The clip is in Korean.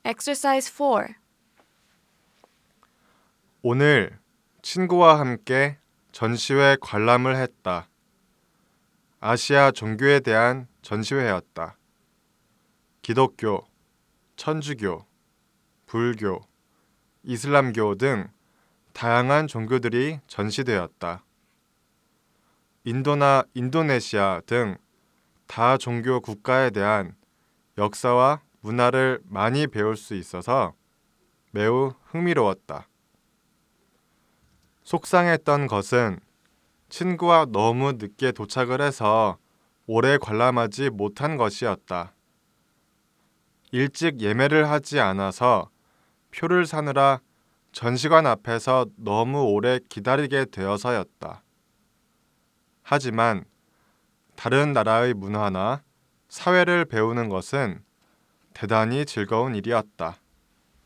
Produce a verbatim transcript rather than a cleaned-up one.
Exercise four. 오늘 친구와 함께 전시회 관람을 했다. 아시아 종교에 대한 전시회였다. 기독교, 천주교, 불교, 이슬람교 등 다양한 종교들이 전시되었다. 인도나 인도네시아 등 다종교 국가에 대한 역사와 문화를 많이 배울 수 있어서 매우 흥미로웠다. 속상했던 것은 친구와 너무 늦게 도착을 해서 오래 관람하지 못한 것이었다. 일찍 예매를 하지 않아서 표를 사느라 전시관 앞에서 너무 오래 기다리게 되어서였다. 하지만 다른 나라의 문화나 사회를 배우는 것은 대단히 즐거운 일이었다.